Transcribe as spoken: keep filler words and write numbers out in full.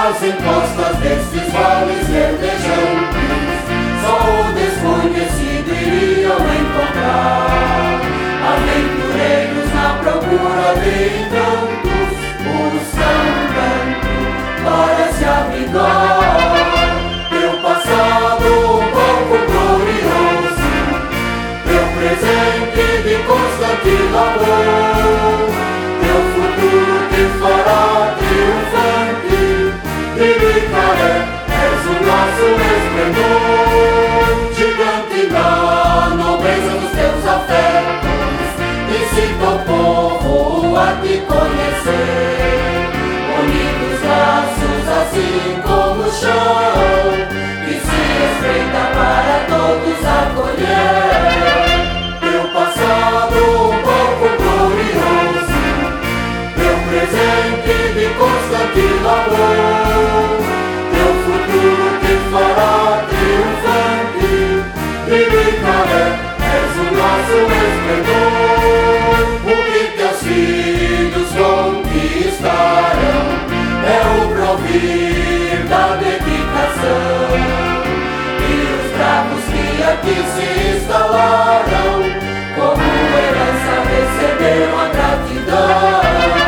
Nas encostas desses vales verdejantes, só o desconhecido iriam encontrar. Aventureiros na procura de encantos, buscam canto para se abrigar. Teu passado um pouco glorioso, teu presente de constante labor, teu futuro te fará triunfante. Iricaré, és o nosso esplendor, gigante da nobreza dos teus afetos, incita o povo a te conhecer. Unidos braços assim como o chão, que se estreita para todos acolher. Teu passado um pouco glorioso, teu presente de constante labor, nosso esplendor. O que teus filhos conquistarão é o provir da dedicação, e os bravos que aqui se instalaram como herança receberam a gratidão.